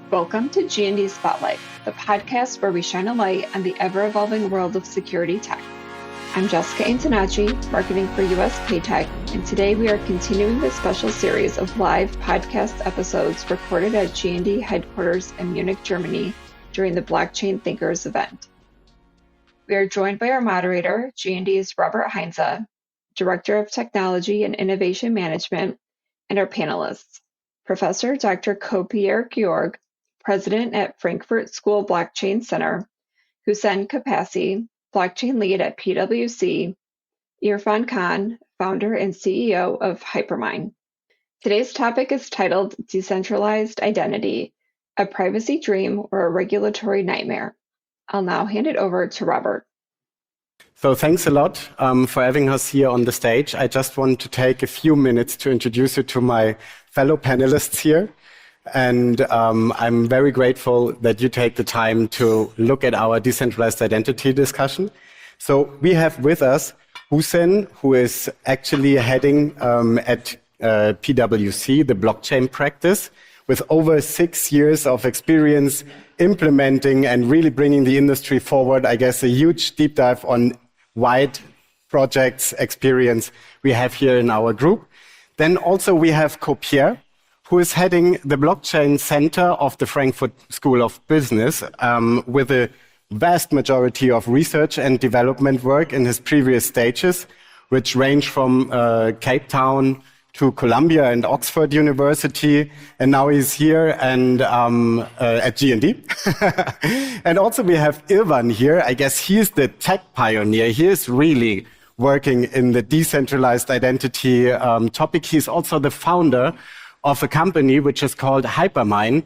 Welcome to G&D Spotlight, the podcast where we shine a light on the ever-evolving world of security tech. I'm Jessica Antonacci, marketing for US Paytech, and today we are continuing this special series of live podcast episodes recorded at G&D headquarters in Munich, Germany during the Blockchain Thinkers event. We are joined by our moderator, G&D's Robert Heinze, Director of Technology and Innovation Management, and our panelists, Professor Dr. Kopierre Georg, President at Frankfurt School Blockchain Center, Hussein Kapasi, Blockchain Lead at PwC, Irfan Khan, Founder and CEO of Hypermine. Today's topic is titled Decentralized Identity, a Privacy Dream or a Regulatory Nightmare. I'll now hand it over to Robert. So thanks a lot for having us here on the stage. I just want to take a few minutes to introduce you to my fellow panelists here. And I'm very grateful that you take the time to look at our decentralized identity discussion. So we have with us Hussein, who is actually heading at PwC, the blockchain practice, with over 6 years of experience implementing and really bringing the industry forward. I guess a huge deep dive on wide projects experience we have here in our group. Then also we have Kopierre, who is heading the blockchain center of the Frankfurt School of Business with a vast majority of research and development work in his previous stages, which range from Cape Town to Columbia and Oxford University, and now he's here and at G&D. And also we have Irfan here. I guess he's the tech pioneer. He is really working in the decentralized identity topic. He's also the founder of a company which is called Hypermine,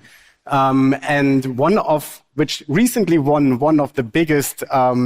and which recently won one of the biggest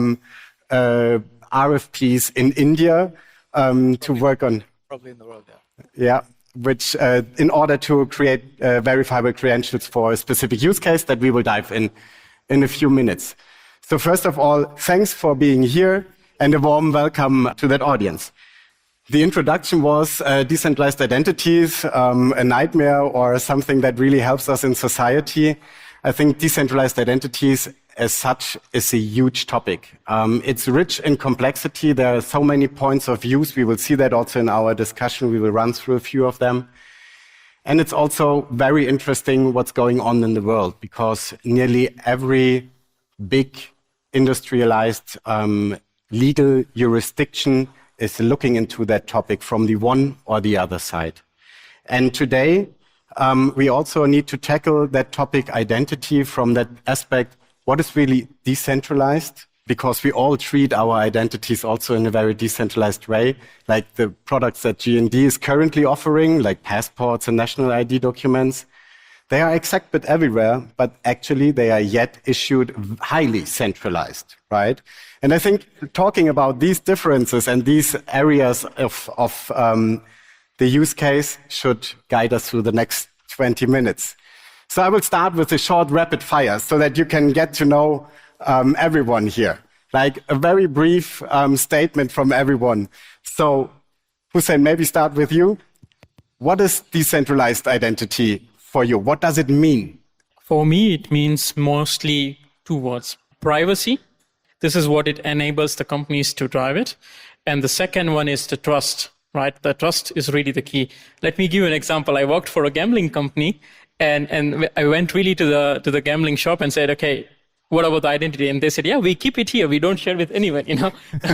RFPs in India to work on. Probably in the world, yeah. Yeah, which in order to create verifiable credentials for a specific use case that we will dive in a few minutes. So first of all, thanks for being here and a warm welcome to that audience. The introduction was decentralized identities, a nightmare or something that really helps us in society. I think decentralized identities as such is a huge topic. It's rich in complexity. There are so many points of views. We will see that also in our discussion. We will run through a few of them. And it's also very interesting what's going on in the world, because nearly every big industrialized legal jurisdiction is looking into that topic from the one or the other side. And today, we also need to tackle that topic identity from that aspect. What is really decentralized? Because we all treat our identities also in a very decentralized way, like the products that G&D is currently offering, like passports and national ID documents. They are accepted everywhere, but actually they are yet issued highly centralized, right? And I think talking about these differences and these areas of the use case should guide us through the next 20 minutes. So I will start with a short rapid fire so that you can get to know everyone here. Like a very brief statement from everyone. So Hussein, maybe start with you. What is decentralized identity for you? What does it mean? For me, it means mostly two words: privacy. This is what it enables the companies to drive it. And the second one is the trust, right? The trust is really the key. Let me give you an example. I worked for a gambling company, and I went really to the gambling shop and said, okay, what about the identity? And they said, yeah, we keep it here. We don't share with anyone, you know?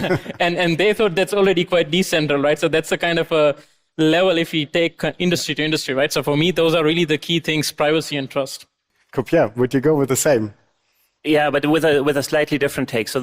and they thought that's already quite decentral, right? So that's a kind of a level if we take industry to industry, right? So for me, those are really the key things: privacy and trust. Kopierre, would you go with the same? Yeah, but with a slightly different take. So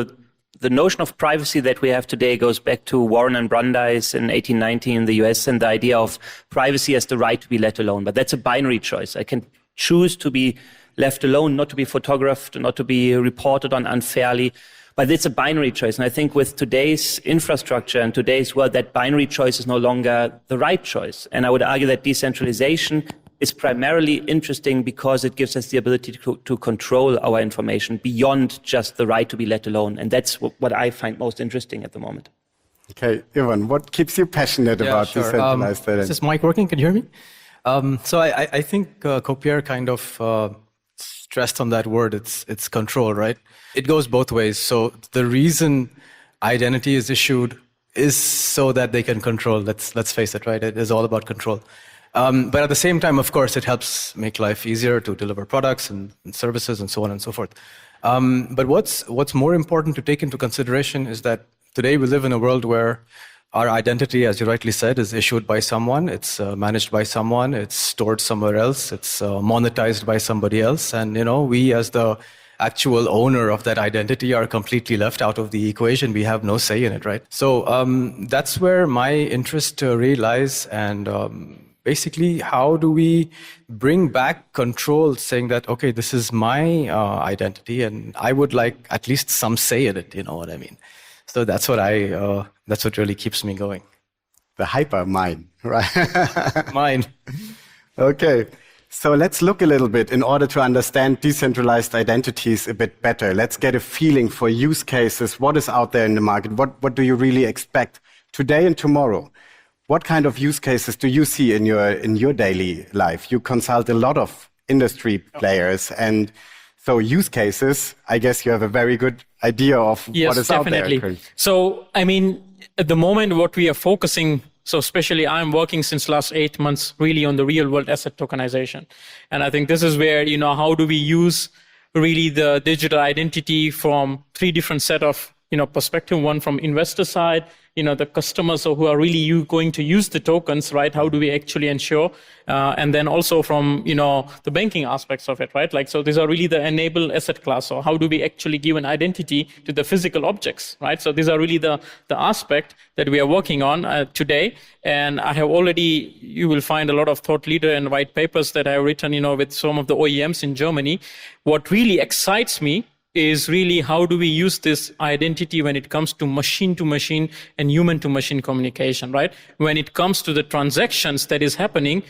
the notion of privacy that we have today goes back to Warren and Brandeis in 1890 in the US, and the idea of privacy as the right to be let alone. But that's a binary choice. I can choose to be left alone, not to be photographed, not to be reported on unfairly. But it's a binary choice. And I think with today's infrastructure and today's world, that binary choice is no longer the right choice. And I would argue that decentralization is primarily interesting because it gives us the ability to control our information beyond just the right to be let alone. And that's what I find most interesting at the moment. Okay, Irfan, what keeps you passionate about decentralized identity? Is this mic working? Can you hear me? I think Copierre kind of stressed on that word. It's control, right? It goes both ways. So the reason identity is issued is so that they can control. Let's face it, right? It is all about control. But at the same time, of course, it helps make life easier to deliver products and services and so on and so forth. But what's more important to take into consideration is that today we live in a world where our identity, as you rightly said, is issued by someone, it's managed by someone, it's stored somewhere else, it's monetized by somebody else. And, we as the actual owner of that identity are completely left out of the equation. We have no say in it, right? So that's where my interest really lies. And basically, how do we bring back control, saying that, okay, this is my identity and I would like at least some say in it, you know what I mean? So that's what really keeps me going. The hyper mine, right? Mine. Okay. So let's look a little bit in order to understand decentralized identities a bit better. Let's get a feeling for use cases. What is out there in the market? What do you really expect today and tomorrow? What kind of use cases do you see in your daily life? You consult a lot of industry players, and so use cases, I guess you have a very good idea of what is definitely. out there. So, at the moment, what we are focusing, so especially I'm working since last 8 months really on the real world asset tokenization. And I think this is where, how do we use really the digital identity from 3 different set of, perspective. One from investor side, the customers who are really going to use the tokens, right? How do we actually ensure? And then also from, the banking aspects of it, right? So these are really the enabled asset class. So how do we actually give an identity to the physical objects, right? So these are really the aspect that we are working on today. And I have already, you will find a lot of thought leader and white papers that I have written, with some of the OEMs in Germany. What really excites me is really how do we use this identity when it comes to machine and human-to-machine communication, right? When it comes to the transactions that is happening,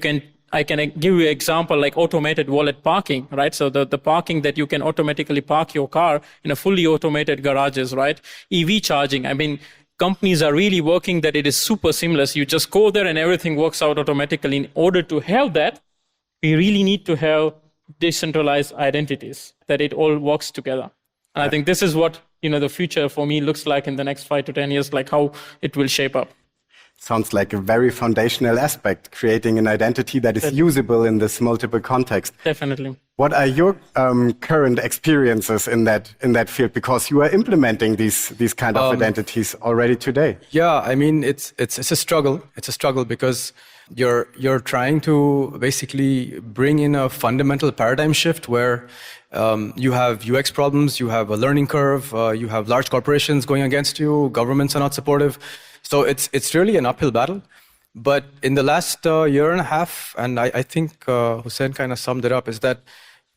I can give you an example like automated wallet parking, right? So the parking that you can automatically park your car in a fully automated garages, right? EV charging. Companies are really working that it is super seamless. You just go there and everything works out automatically. In order to have that, we really need to have decentralized identities, that it all works together. And I think this is what, the future for me looks like in the next 5 to 10 years, like how it will shape up. Sounds like a very foundational aspect, creating an identity that is usable in this multiple context. Definitely. What are your current experiences in that field? Because you are implementing these kind of identities already today. Yeah, it's a struggle. It's a struggle because you're trying to basically bring in a fundamental paradigm shift where you have UX problems, you have a learning curve, you have large corporations going against you, governments are not supportive. So it's really an uphill battle. But in the last year and a half, and I think Hussein kind of summed it up, is that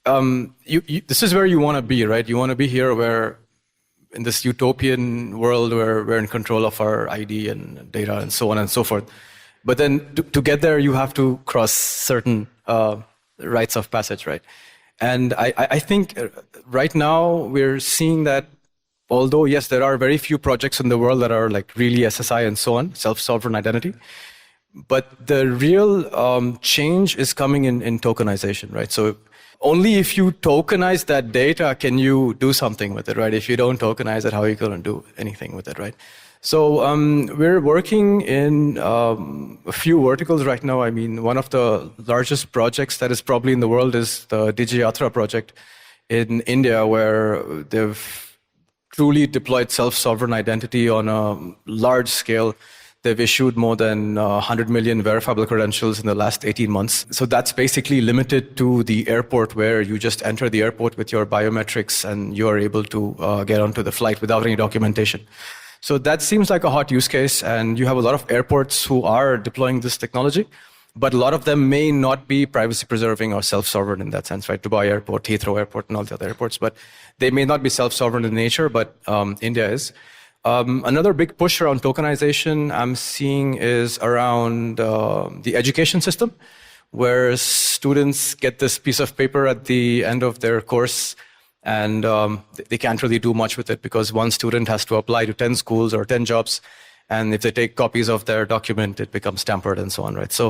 this is where you want to be, right? You want to be here where in this utopian world where we're in control of our ID and data and so on and so forth. But then to get there, you have to cross certain rites of passage, right? And I think right now we're seeing that although, yes, there are very few projects in the world that are like really SSI and so on, self-sovereign identity, but the real change is coming in tokenization, right? So only if you tokenize that data can you do something with it, right? If you don't tokenize it, how are you going to do anything with it, right? So we're working in a few verticals right now. One of the largest projects that is probably in the world is the DigiYatra project in India, where they've truly deployed self-sovereign identity on a large scale. They've issued more than 100 million verifiable credentials in the last 18 months. So that's basically limited to the airport, where you just enter the airport with your biometrics and you are able to get onto the flight without any documentation. So that seems like a hot use case, and you have a lot of airports who are deploying this technology, but a lot of them may not be privacy preserving or self-sovereign in that sense, right? Dubai Airport, Heathrow Airport, and all the other airports, but they may not be self-sovereign in nature, but India is. Another big push around tokenization I'm seeing is around the education system, where students get this piece of paper at the end of their course, and they can't really do much with it because one student has to apply to 10 schools or 10 jobs. And if they take copies of their document, it becomes tampered and so on, right? So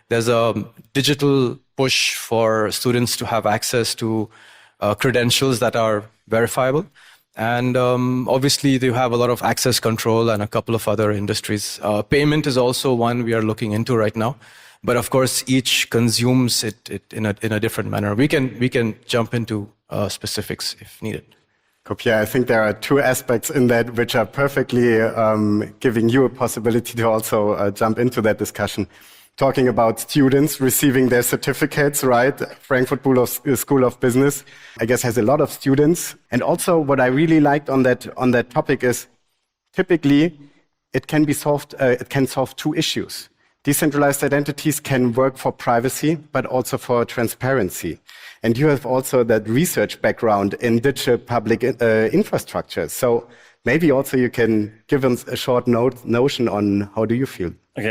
There's a digital push for students to have access to credentials that are verifiable. And obviously, they have a lot of access control and a couple of other industries. Payment is also one we are looking into right now. But of course, each consumes it in a different manner. We can jump into specifics if needed. Kopia, I think there are two aspects in that which are perfectly giving you a possibility to also jump into that discussion. Talking about students receiving their certificates, right? Frankfurt School of Business, I guess, has a lot of students. And also what I really liked on that topic is typically it can solve two issues. Decentralized identities can work for privacy, but also for transparency. And you have also that research background in digital public infrastructure. So maybe also you can give us a short notion on how do you feel? Okay,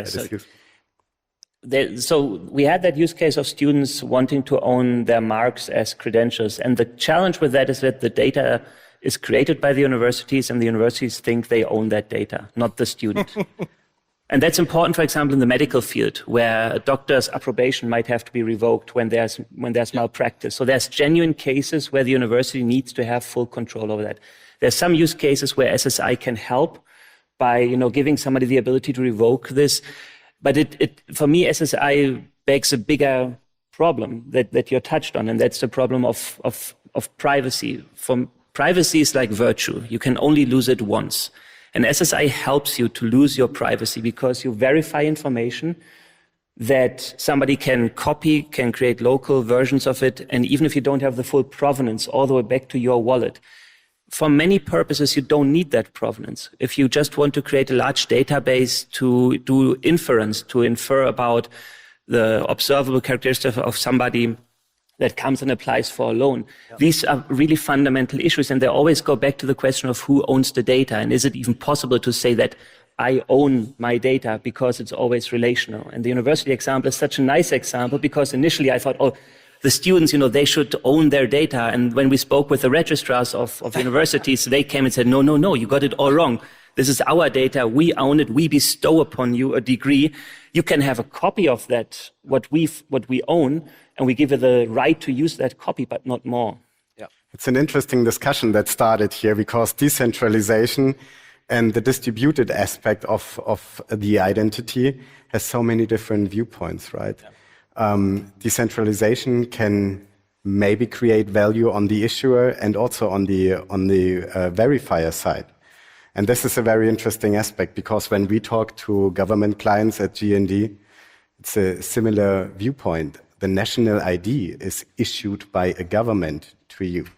so we had that use case of students wanting to own their marks as credentials. And the challenge with that is that the data is created by the universities and the universities think they own that data, not the student. And that's important, for example, in the medical field, where a doctor's approbation might have to be revoked when there's malpractice. So there's genuine cases where the university needs to have full control over that. There's some use cases where SSI can help by, giving somebody the ability to revoke this. But for me, SSI begs a bigger problem that you're touched on, and that's the problem of privacy. Privacy is like virtue. You can only lose it once. And SSI helps you to lose your privacy because you verify information that somebody can copy, can create local versions of it, and even if you don't have the full provenance all the way back to your wallet. For many purposes, you don't need that provenance. If you just want to create a large database to do inference, to infer about the observable characteristics of somebody that comes and applies for a loan, these are really fundamental issues. And they always go back to the question of who owns the data. And is it even possible to say that I own my data because it's always relational? And the university example is such a nice example because initially I thought, the students, they should own their data. And when we spoke with the registrars of universities, they came and said, no, you got it all wrong. This is our data. We own it. We bestow upon you a degree. You can have a copy of that, what we own, and we give you the right to use that copy, but not more. Yeah. It's an interesting discussion that started here because decentralization and the distributed aspect of the identity has so many different viewpoints, right? Yeah. Decentralization can maybe create value on the issuer and also on the verifier side. And this is a very interesting aspect because when we talk to government clients at GND, it's a similar viewpoint. The national ID is issued by a government to you.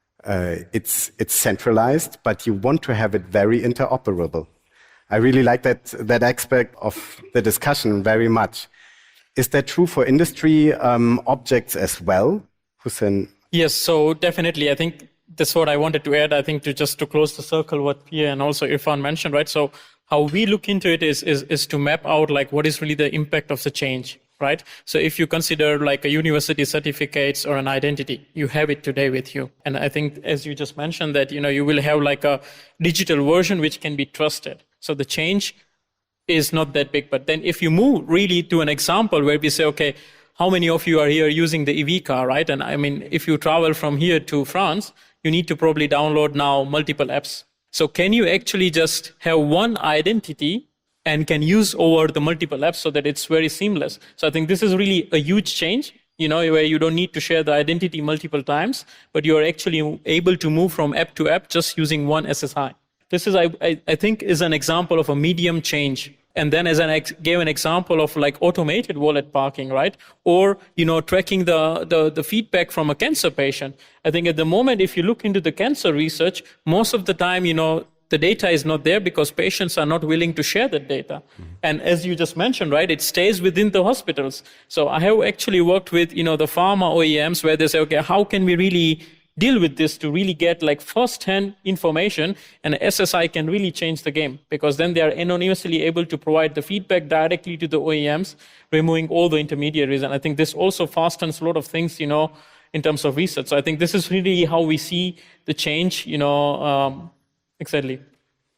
It's centralized, but you want to have it very interoperable. I really like that aspect of the discussion very much. Is that true for industry objects as well, Hussein? Yes, so definitely. I think that's what I wanted to add. I think to close the circle, what Pierre and also Irfan mentioned, right? So how we look into it is to map out like what is really the impact of the change, right? So if you consider like a university certificates or an identity, you have it today with you. And I think, as you just mentioned, that you will have like a digital version which can be trusted. So the change is not that big. But then if you move really to an example where we say, okay, how many of you are here using the EV car, right? And I mean, if you travel from here to France, you need to probably download now multiple apps. So can you actually just have one identity and can use over the multiple apps so that it's very seamless? So I think this is really a huge change, where you don't need to share the identity multiple times, but you are actually able to move from app to app just using one SSI. This is, I think, is an example of a medium change. And then as I gave an example of like automated wallet parking, right? Or, tracking the feedback from a cancer patient. I think at the moment, if you look into the cancer research, most of the time, the data is not there because patients are not willing to share that data. Mm-hmm. And as you just mentioned, right, it stays within the hospitals. So I have actually worked with, the pharma OEMs where they say, okay, how can we really deal with this to really get like first-hand information, and SSI can really change the game because then they are anonymously able to provide the feedback directly to the OEMs, removing all the intermediaries. And I think this also fastens a lot of things, in terms of research. So I think this is really how we see the change, exactly.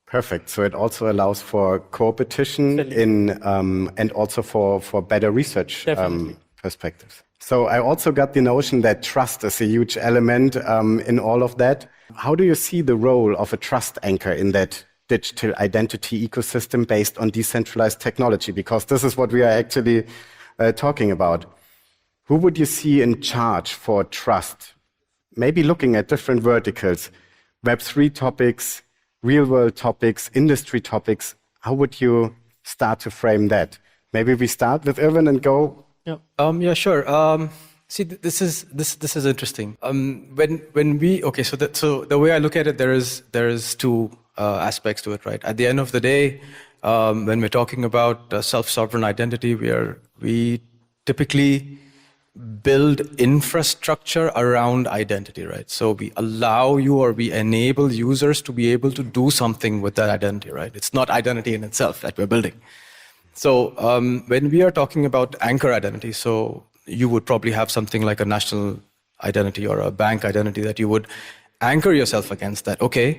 Perfect. So it also allows for co-opetition in and also for better research perspectives. So I also got the notion that trust is a huge element in all of that. How do you see the role of a trust anchor in that digital identity ecosystem based on decentralized technology? Because this is what we are actually talking about. Who would you see in charge for trust? Maybe looking at different verticals, Web3 topics, real-world topics, industry topics. How would you start to frame that? Maybe we start with Irvin and go. Yeah, sure. See, this is interesting. So the way I look at it, there is two aspects to it, right? At the end of the day, when we're talking about self-sovereign identity, we typically build infrastructure around identity, right? So we allow you or we enable users to be able to do something with that identity, right? It's not identity in itself that we're building. So when we are talking about anchor identity, so you would probably have something like a national identity or a bank identity that you would anchor yourself against that. Okay,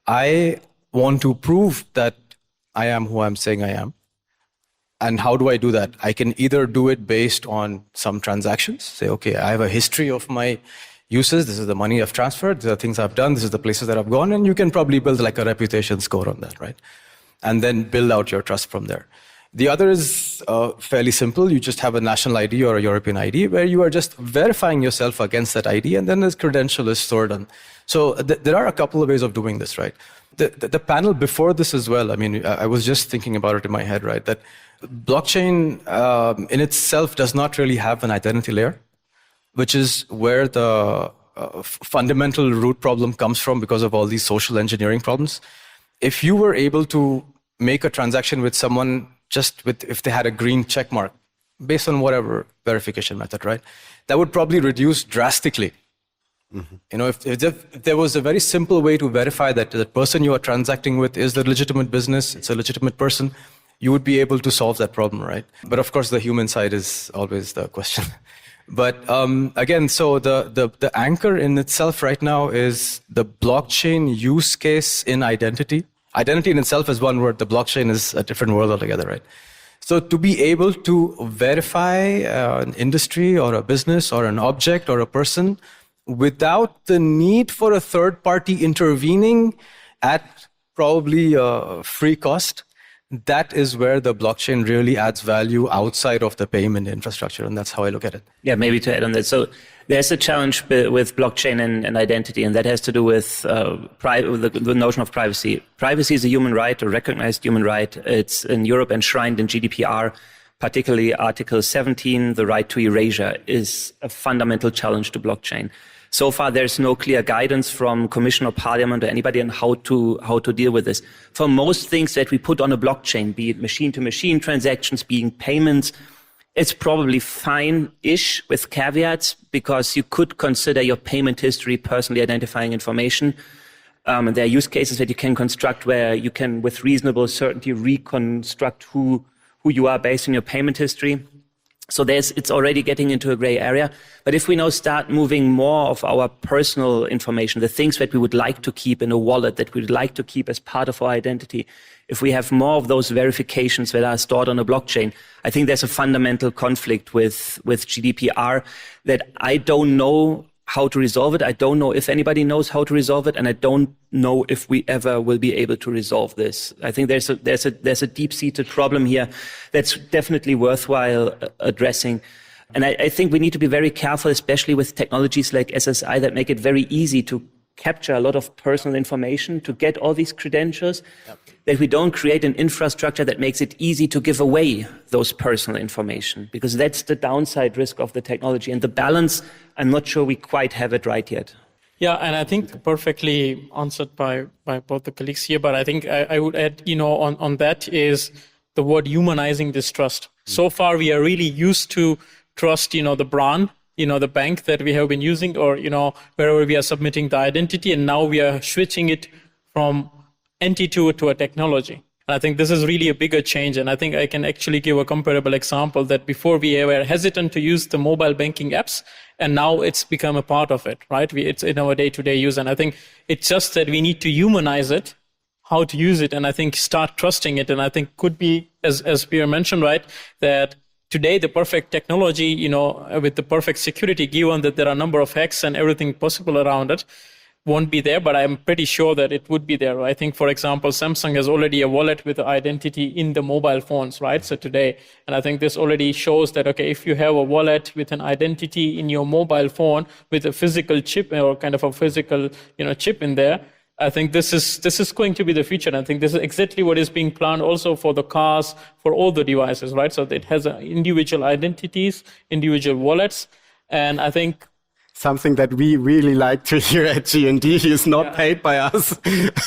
I want to prove that I am who I'm saying I am. And how do I do that? I can either do it based on some transactions, say, okay, I have a history of my uses, this is the money I've transferred, these are things I've done, this is the places that I've gone, and you can probably build like a reputation score on that, right? And then build out your trust from there. The other is fairly simple. You just have a national ID or a European ID where you are just verifying yourself against that ID, and then this credential is stored on. So there are a couple of ways of doing this, right? The panel before this as well, I mean, I was just thinking about it in my head, right? That blockchain in itself does not really have an identity layer, which is where the fundamental root problem comes from because of all these social engineering problems. If you were able to make a transaction with someone if they had a green check mark based on whatever verification method, right? That would probably reduce drastically. Mm-hmm. You know, if there was a very simple way to verify that the person you are transacting with is the legitimate business, it's a legitimate person, you would be able to solve that problem, right? But of course, the human side is always the question. But again, so the anchor in itself right now is the blockchain use case in identity. Identity in itself is one word. The blockchain is a different world altogether, right? So to be able to verify an industry or a business or an object or a person without the need for a third party intervening at probably a free cost, that is where the blockchain really adds value outside of the payment infrastructure. And that's how I look at it. Yeah, maybe to add on that. So there's a challenge with blockchain and identity, and that has to do with the notion of privacy. Privacy is a human right, a recognized human right. It's in Europe enshrined in GDPR, particularly Article 17, the right to erasure, is a fundamental challenge to blockchain. So far, there's no clear guidance from Commission or Parliament or anybody on how to deal with this. For most things that we put on a blockchain, be it machine-to-machine transactions, being payments, it's probably fine-ish with caveats because you could consider your payment history personally identifying information. And there are use cases that you can construct where you can, with reasonable certainty, reconstruct who you are based on your payment history. So it's already getting into a gray area. But if we now start moving more of our personal information, the things that we would like to keep in a wallet, that we would like to keep as part of our identity, if we have more of those verifications that are stored on a blockchain, I think there's a fundamental conflict with GDPR that I don't know how to resolve it. I don't know if anybody knows how to resolve it, and I don't know if we ever will be able to resolve this. I think there's a deep-seated problem here that's definitely worthwhile addressing. And I think we need to be very careful, especially with technologies like SSI that make it very easy to capture a lot of personal information, to get all these credentials, that we don't create an infrastructure that makes it easy to give away those personal information, because that's the downside risk of the technology. And the balance, I'm not sure we quite have it right yet. Yeah, and I think perfectly answered by both the colleagues here, but I think I would add, on that is the word humanizing this trust. So far, we are really used to trust, the brand, the bank that we have been using, or, wherever we are submitting the identity, and now we are switching it from entity to a technology. And I think this is really a bigger change. And I think I can actually give a comparable example that before we were hesitant to use the mobile banking apps, and now it's become a part of it, right? It's in our day-to-day use. And I think it's just that we need to humanize it, how to use it, and I think start trusting it. And I think could be, as Pierre mentioned, right, that today the perfect technology, with the perfect security, given that there are a number of hacks and everything possible around it, won't be there, but I'm pretty sure that it would be there. I think, for example, Samsung has already a wallet with identity in the mobile phones, right? So today, and I think this already shows that, okay, if you have a wallet with an identity in your mobile phone with a physical chip or kind of a physical, chip in there, I think this is going to be the future. And I think this is exactly what is being planned also for the cars, for all the devices, right? So it has individual identities, individual wallets, and I think something that we really like to hear at GND. He is not paid by us.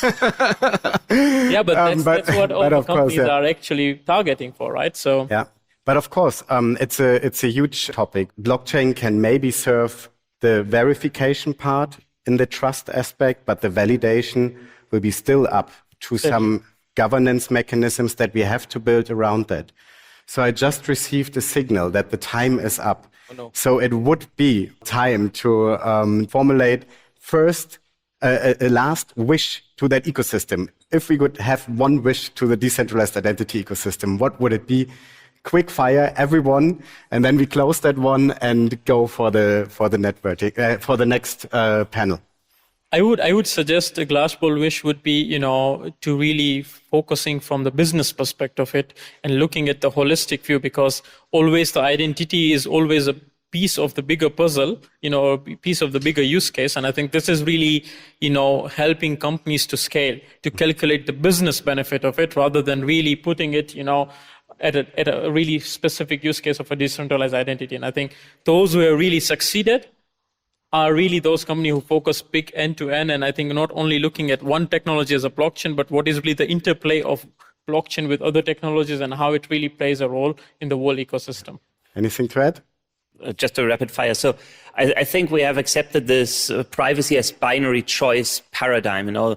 Yeah, but that's what all the companies are actually targeting for, right? So yeah, but of course, it's a huge topic. Blockchain can maybe serve the verification part in the trust aspect, but the validation will be still up to some governance mechanisms that we have to build around that. So I just received a signal that the time is up. So it would be time to formulate first a last wish to that ecosystem. If we could have one wish to the decentralized identity ecosystem, what would it be? Quick fire, everyone, and then we close that one and go for the networking for the next panel. I would suggest a glass ball wish would be, to really focusing from the business perspective of it and looking at the holistic view, because always the identity is always a piece of the bigger puzzle, a piece of the bigger use case. And I think this is really, helping companies to scale, to calculate the business benefit of it rather than really putting it, at a really specific use case of a decentralized identity. And I think those who have really succeeded are really those companies who focus big end-to-end, and I think not only looking at one technology as a blockchain, but what is really the interplay of blockchain with other technologies and how it really plays a role in the whole ecosystem. Anything to add? Just a rapid fire. So I think we have accepted this privacy as binary choice paradigm, and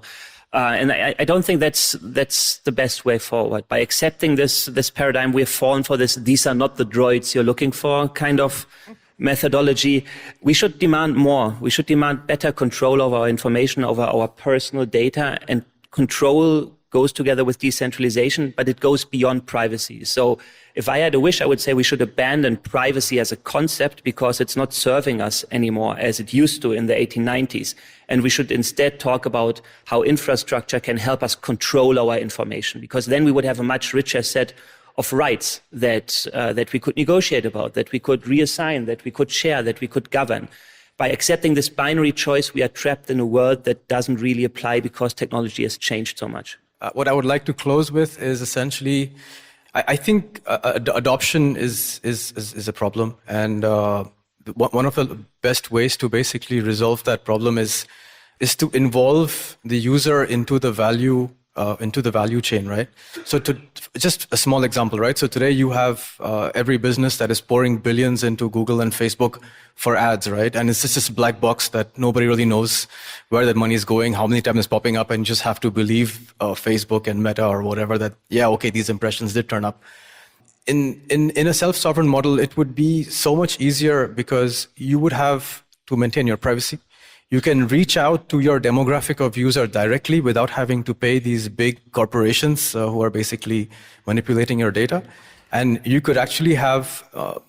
I don't think that's the best way forward. By accepting this paradigm, we have fallen for this "these are not the droids you're looking for" kind of methodology. We should demand more. We should demand better control over our information, over our personal data, and control goes together with decentralization, but it goes beyond privacy. So if I had a wish, I would say we should abandon privacy as a concept because it's not serving us anymore as it used to in the 1890s. And we should instead talk about how infrastructure can help us control our information, because then we would have a much richer set of rights that we could negotiate about, that we could reassign, that we could share, that we could govern. By accepting this binary choice, we are trapped in a world that doesn't really apply because technology has changed so much. What I would like to close with is essentially, I think adoption is a problem, and one of the best ways to basically resolve that problem is to involve the user into the value chain, right? So just a small example, right? So today you have every business that is pouring billions into Google and Facebook for ads, right? And it's just this black box that nobody really knows where that money is going, how many times it's popping up, and you just have to believe Facebook and Meta or whatever that, yeah, okay, these impressions did turn up. In a self-sovereign model, it would be so much easier because you would have to maintain your privacy. You can reach out to your demographic of user directly without having to pay these big corporations who are basically manipulating your data. And you could actually have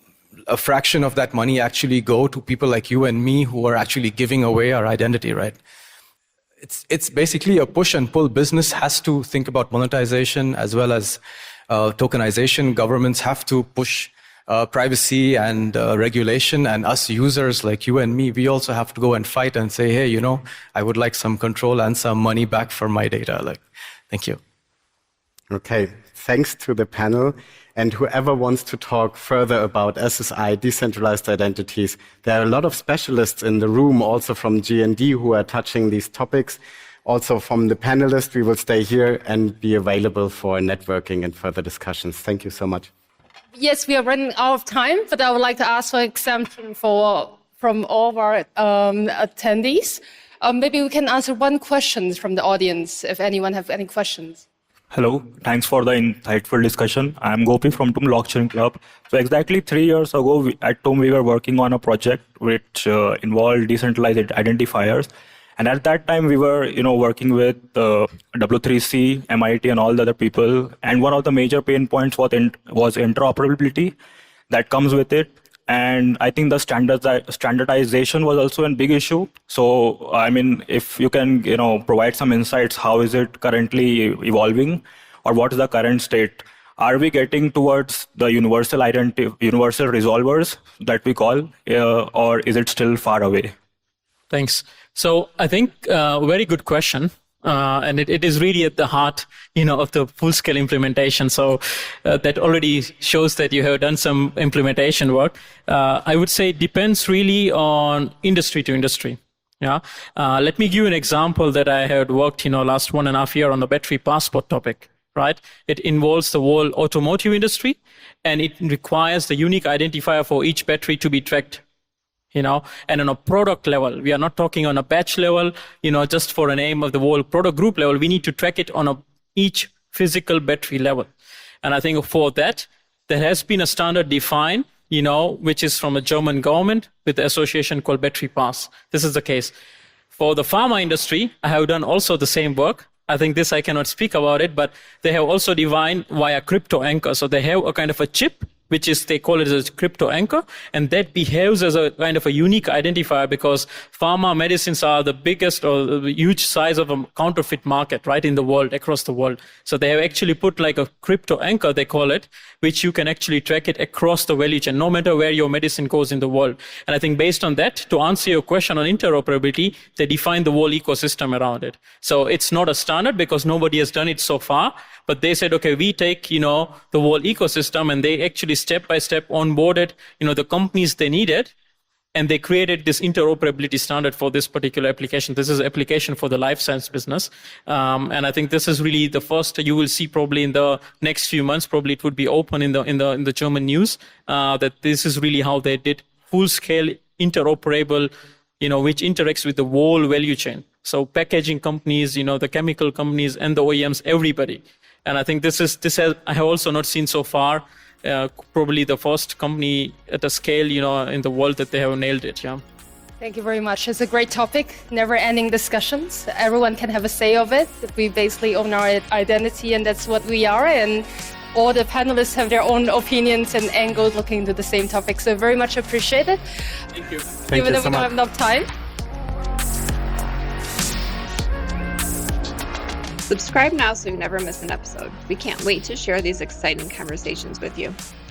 a fraction of that money actually go to people like you and me who are actually giving away our identity, right? It's basically a push and pull. Business has to think about monetization as well as tokenization. Governments have to push privacy and regulation, and us users like you and me, we also have to go and fight and say, hey, I would like some control and some money back for my data. Thank you. Okay, thanks to the panel. And whoever wants to talk further about SSI, decentralized identities, there are a lot of specialists in the room, also from GND, who are touching these topics. Also from the panelists, we will stay here and be available for networking and further discussions. Thank you so much. Yes, we are running out of time, but I would like to ask for exemption from all of our attendees. Maybe we can answer one question from the audience, if anyone have any questions. Hello, thanks for the insightful discussion. I'm Gopi from TUM Blockchain Club. So exactly 3 years ago at TUM, we were working on a project which involved decentralized identifiers. And at that time, we were, working with W3C, MIT, and all the other people. And one of the major pain points was interoperability that comes with it. And I think the standardization was also a big issue. So, I mean, if you can, provide some insights, how is it currently evolving, or what is the current state? Are we getting towards the universal resolvers that we call, or is it still far away? Thanks. So I think very good question. And it is really at the heart, of the full-scale implementation. So that already shows that you have done some implementation work. I would say it depends really on industry to industry. Yeah. Let me give you an example that I had worked, last 1.5 years on the battery passport topic. Right? It involves the whole automotive industry, and it requires the unique identifier for each battery to be tracked. And on a product level, we are not talking on a batch level, just for a name of the whole product group level. We need to track it on each physical battery level. And I think for that, there has been a standard defined, which is from a German government with the association called Battery Pass. This is the case. For the pharma industry, I have done also the same work. I think this I cannot speak about it, but they have also defined via crypto anchor. So they have a kind of a chip, which is, they call it as crypto anchor, and that behaves as a kind of a unique identifier, because pharma medicines are the biggest or the huge size of a counterfeit market, right, in the world, across the world. So they have actually put like a crypto anchor, they call it, which you can actually track it across the value chain, no matter where your medicine goes in the world. And I think based on that, to answer your question on interoperability, they define the whole ecosystem around it. So it's not a standard because nobody has done it so far, but they said, okay, we take, the whole ecosystem, and they actually step by step onboarded, the companies they needed, and they created this interoperability standard for this particular application. This is an application for the life science business. And I think this is really the first you will see probably in the next few months, probably it would be open in the German news, that this is really how they did full scale interoperable, which interacts with the whole value chain. So packaging companies, the chemical companies and the OEMs, everybody. And I think I have also not seen so far, probably the first company at a scale, in the world that they have nailed it. Yeah. Thank you very much. It's a great topic, never-ending discussions. Everyone can have a say of it. We basically own our identity, and that's what we are. And all the panelists have their own opinions and angles looking into the same topic. So very much appreciated. Thank you. Even though we don't have enough time. Subscribe now so you never miss an episode. We can't wait to share these exciting conversations with you.